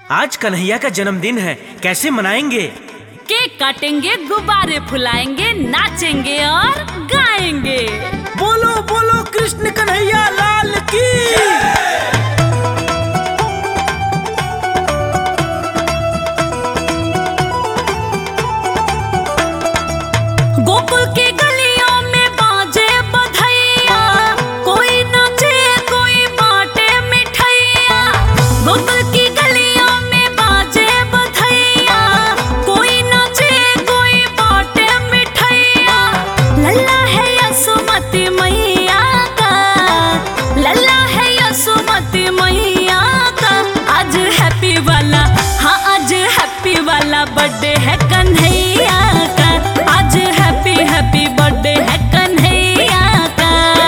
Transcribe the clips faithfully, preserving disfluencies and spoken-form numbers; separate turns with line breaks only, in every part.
आज कन्हैया का जन्मदिन है, कैसे मनाएंगे?
केक काटेंगे, गुब्बारे फुलाएंगे, नाचेंगे और गाएंगे।
बोलो बोलो कृष्ण कन्हैया लाल की।
गोकुल के गलियों में बाजे बधैया, कोई नाचे कोई बाटे मिठाइया। गोकुल की गलियों में बाजे बधैया, कोई नाचे कोई बाटे मिठाइया। लल्ला है यशोमती मैया का, लल्ला है यशोमती मैया का। आज हैप्पी वाला, हाँ आज हैप्पी वाला बर्थडे है कन्हैया का। आज हैप्पी हैप्पी बर्थडे है कन्हैया का।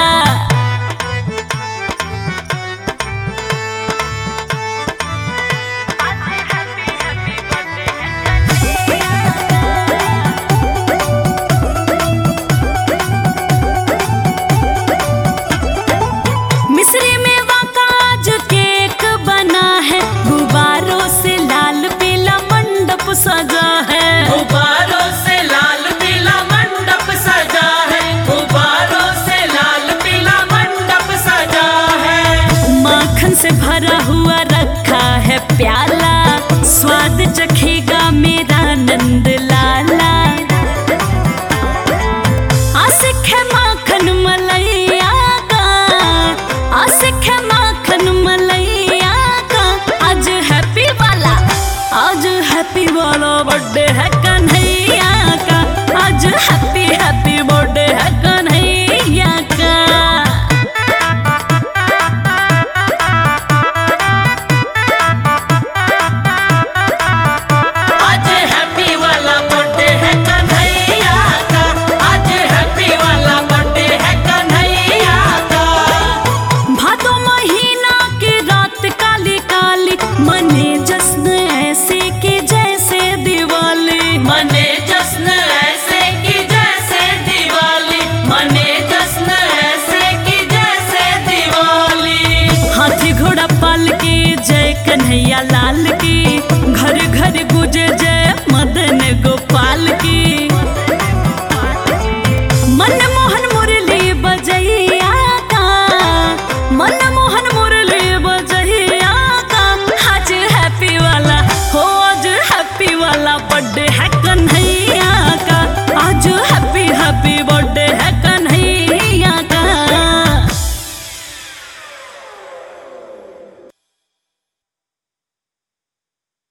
मिस्री में वाका आज केक बना है, गुब्बारों से लाल पीला मंडप सजा है।
गुब्बारों से लाल पीला मंडप सजा है, गुब्बारों से लाल पीला मंडप सजा है।
माखन से भरा हुआ रखा है प्याला, स्वाद चखेगा मेरा नंद लाला। आशिक है माखन मलैया का, आशिक है माखन मलैया का। आज हैप्पी वाला, आज हैप्पी वाला बर्थडे है कन्हैया का। आज हैप्पी हैप्पी बर्थडे है कन्हैया का।
आज हैप्पी वाला बर्थडे है कन्हैया का, आज हैप्पी वाला बर्थडे है कन्हैया का।
भादो महीना की रात काली काली, मने जश्न ऐसे कि जैसे दिवाली।
मने जश्न ऐसे की जैसे दिवाली, मने जश्न ऐसे की जैसे दिवाली।
हाथी घोड़ा पाल की जय कन्हैया लाल की।